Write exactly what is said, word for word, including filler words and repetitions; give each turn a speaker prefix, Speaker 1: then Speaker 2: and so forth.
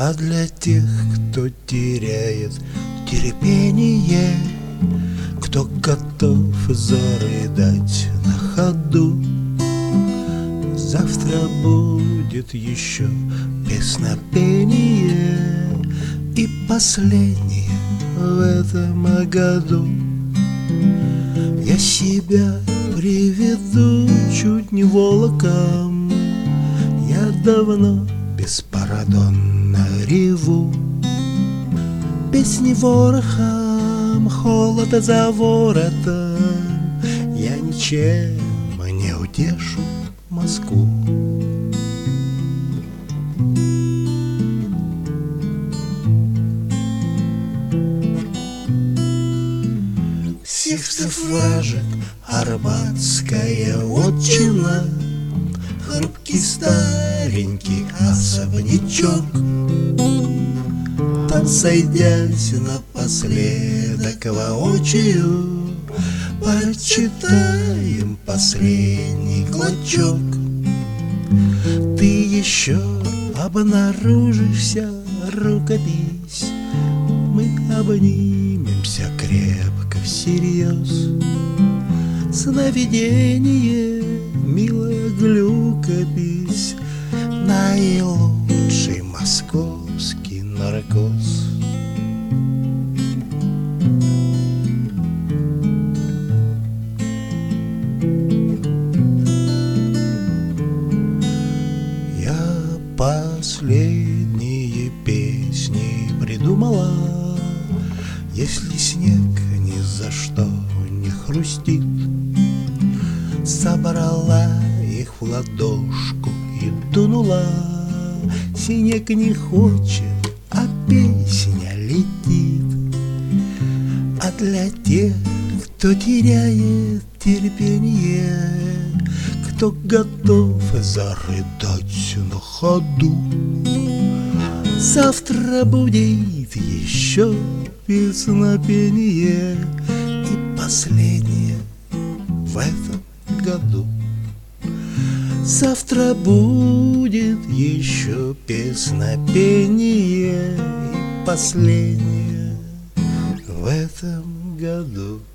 Speaker 1: А для тех, кто теряет терпение, кто готов зарыдать на ходу, завтра будет еще песнопение и последнее в этом году. Я себя приведу чуть не волоком, я давно беспардонно реву. Песни ворохом, холода за воротом, я ничем не утешу Москву. Сивцев вражек, арбатская отчина, хрупкий старенький особнячок. Там, сойдясь напоследок воочию, прочитаем последний клочок. Ты еще обнаружишься, рукопись, мы обнимемся крепко всерьез. Сновидение, милая глюкопись, наилучший московский наркоз. Я последние песни придумала, если снег ни за что не хрустит. Собрала их в ладошку и дунула. Снег не хочет, а песня летит. А для тех, кто теряет терпение, кто готов зарыдать на ходу, завтра будет еще песнопение и последнее в этом году. Завтра будет еще песнопение и последнее в этом году.